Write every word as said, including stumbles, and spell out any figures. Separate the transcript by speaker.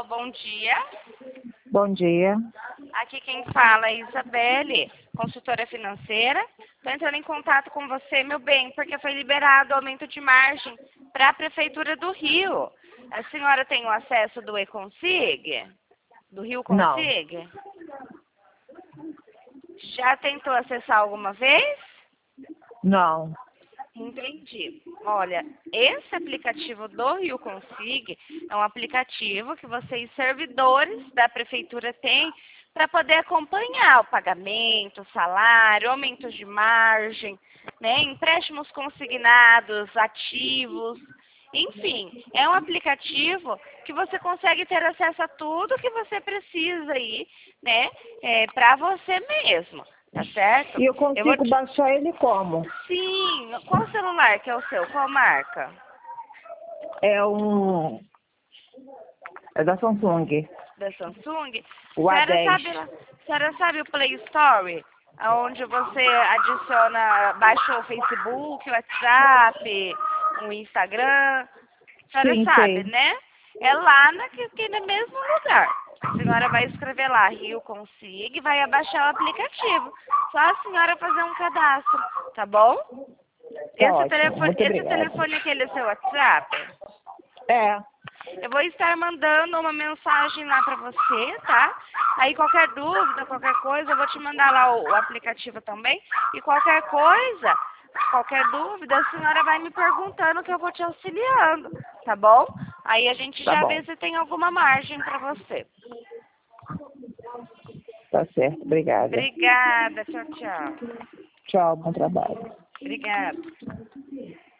Speaker 1: bom dia.
Speaker 2: Bom dia.
Speaker 1: Aqui quem fala é Isabelle, consultora financeira. Estou entrando em contato com você, meu bem, porque foi liberado o aumento de margem para a Prefeitura do Rio. A senhora tem o acesso do E-Consig? Do Rio
Speaker 2: Não.
Speaker 1: Consig? Já tentou acessar alguma vez?
Speaker 2: Não.
Speaker 1: Entendi. Olha, esse aplicativo do Rio Consig é um aplicativo que vocês, servidores da prefeitura, têm para poder acompanhar o pagamento, o salário, aumentos de margem, né, empréstimos consignados, ativos, enfim, é um aplicativo que você consegue ter acesso a tudo que você precisa aí, né, é, para você mesmo. Tá certo?
Speaker 2: E eu consigo
Speaker 1: eu vou te...
Speaker 2: baixar ele como?
Speaker 1: Sim. Qual celular que é o seu? Qual marca?
Speaker 2: É um... É da Samsung.
Speaker 1: Da Samsung?
Speaker 2: O
Speaker 1: A
Speaker 2: A
Speaker 1: senhora
Speaker 2: dez.
Speaker 1: sabe, a senhora sabe o Play Store? Onde você adiciona, baixa o Facebook, o WhatsApp, o Instagram. A senhora
Speaker 2: Sim,
Speaker 1: sabe,
Speaker 2: sei.
Speaker 1: né? É lá naquele no mesmo lugar. A senhora vai escrever lá, Rio Consig, e vai abaixar o aplicativo. Só a senhora fazer um cadastro, tá bom?
Speaker 2: Tá
Speaker 1: Esse
Speaker 2: ótimo.
Speaker 1: telefone,
Speaker 2: Muito
Speaker 1: esse
Speaker 2: obrigada.
Speaker 1: telefone aquele é seu WhatsApp?
Speaker 2: É.
Speaker 1: Eu vou estar mandando uma mensagem lá pra você, tá? Aí qualquer dúvida, qualquer coisa, eu vou te mandar lá o, o aplicativo também. E qualquer coisa, qualquer dúvida, a senhora vai me perguntando que eu vou te auxiliando, tá bom? Aí a gente
Speaker 2: Tá
Speaker 1: já
Speaker 2: bom.
Speaker 1: vê se tem alguma margem pra você.
Speaker 2: Tá certo. Obrigada.
Speaker 1: Obrigada, tchau, tchau.
Speaker 2: Tchau. Bom trabalho.
Speaker 1: Obrigada.